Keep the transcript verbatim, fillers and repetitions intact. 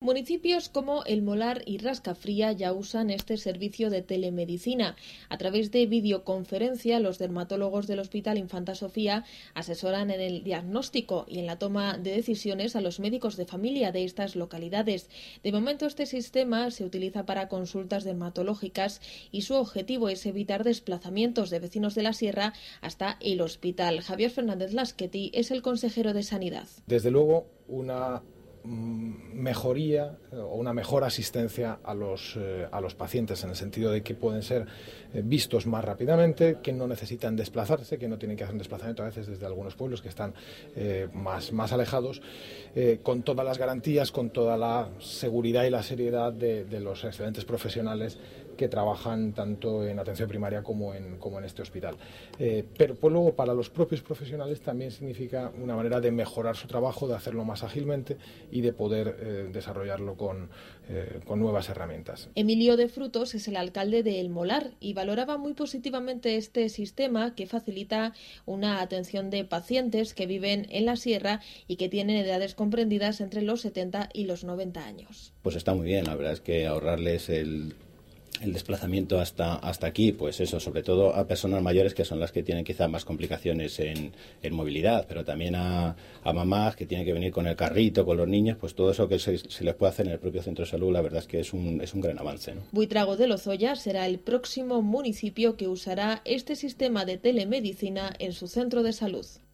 Municipios como El Molar y Rascafría ya usan este servicio de telemedicina. A través de videoconferencia, los dermatólogos del Hospital Infanta Sofía asesoran en el diagnóstico y en la toma de decisiones a los médicos de familia de estas localidades. De momento, este sistema se utiliza para consultas dermatológicas y su objetivo es evitar desplazamientos de vecinos de la sierra hasta el hospital. Javier Fernández Lasqueti es el consejero de Sanidad. Desde luego, una mejoría o una mejor asistencia a los, eh, a los pacientes, en el sentido de que pueden ser eh, vistos más rápidamente, que no necesitan desplazarse, que no tienen que hacer un desplazamiento a veces desde algunos pueblos que están eh, más, más alejados, eh, con todas las garantías, con toda la seguridad y la seriedad de, de los excelentes profesionales que trabajan tanto en atención primaria como en, como en este hospital. Eh, pero pues luego para los propios profesionales también significa una manera de mejorar su trabajo, de hacerlo más ágilmente y de poder eh, desarrollarlo con, eh, con nuevas herramientas. Emilio de Frutos es el alcalde de El Molar y valoraba muy positivamente este sistema que facilita una atención de pacientes que viven en la sierra y que tienen edades comprendidas entre los setenta y los noventa años. Pues está muy bien, la verdad es que ahorrarles el el desplazamiento hasta hasta aquí, pues eso, sobre todo a personas mayores que son las que tienen quizá más complicaciones en, en movilidad, pero también a, a mamás que tienen que venir con el carrito, con los niños, pues todo eso que se, se les puede hacer en el propio centro de salud, la verdad es que es un, es un gran avance, ¿no? Buitrago de Lozoya será el próximo municipio que usará este sistema de telemedicina en su centro de salud.